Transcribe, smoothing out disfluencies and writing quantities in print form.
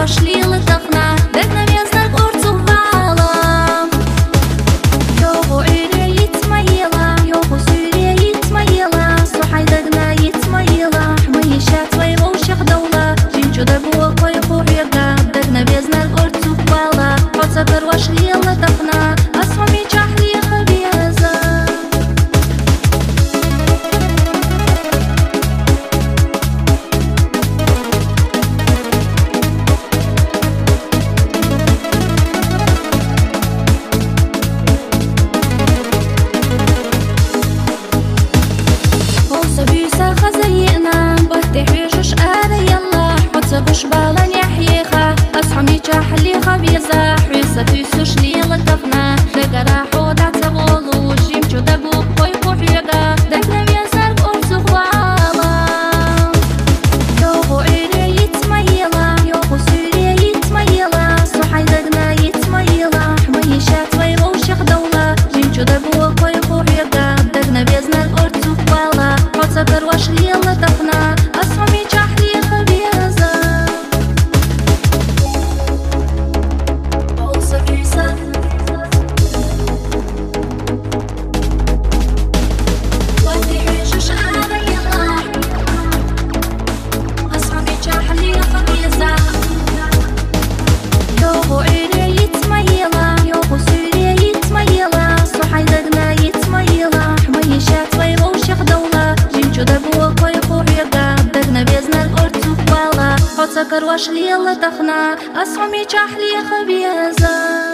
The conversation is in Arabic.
пошли лытахна, дегна местных горцу валом. Йогу ире Исмаила, йогу сюре Исмаила, слухай дегна Исмаила, мы ища твоего шахдаула, жемчуда була кой хурьяга, дегна местных горцу вала, поцапер пошли лытахна, асвами чахли хабеза. خزينا بتحويش أنا يلا حتسبش بالا يحيخا أصحمي تحلي خبيزة حويسة تيسوش لي لطفنا دقرا حودا تبولو جيم جو دبو قوي قوحيدا دقنا ميزار قرصو خوالا يوغو إيري يتميلا يوغو سوري يتميلا صحي دقنا يتميلا حميشات ويغو شيخ دولة جيم جو دبو قوي قوحيدا دقنا ميزار قرصو خوالا سكر واشلي لطفنا أصحمي جحلي خبيزة أوصى كيسة ودي حيشش أنا يلا أصحمي جحلي خبيزة يوغو إيري يتميلا يوغو سوري يتميلا صحي دقنا يتميلا حميشات ويغو شيخ دولة جودا بوا كوي خوريدا دغنا بيزنا الأرض وقوالا حوت سكر واشلي لطخنا أصحمي جحلي خبيزة